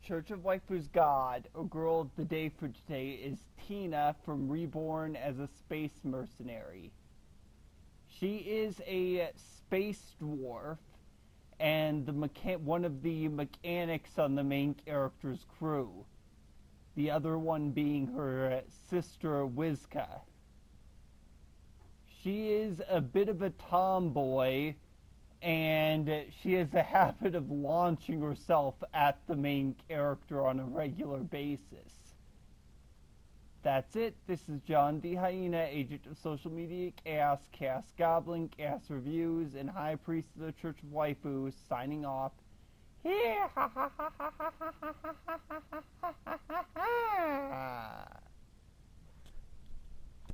Church of Waifu's god, or girl of the day for today, is Tina from Reborn as a Space Mercenary. She is a space dwarf and one of the mechanics on the main character's crew. The other one being her sister, Wizka. She is a bit of a tomboy, and she has a habit of launching herself at the main character on a regular basis. That's it. This is John the Hyena, agent of social media, Chaos, Chaos Goblin, Chaos Reviews, and High Priest of the Church of Waifu, signing off. Here, ha ha ha ha ha ha ha ha ha ha.